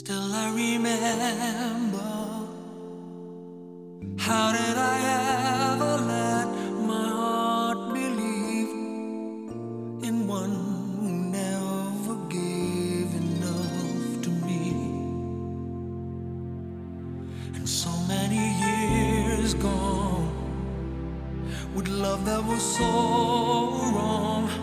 Still I remember, how did I ever let my heart believe in one who never gave enough to me? And so many years gone with love that was so wrong.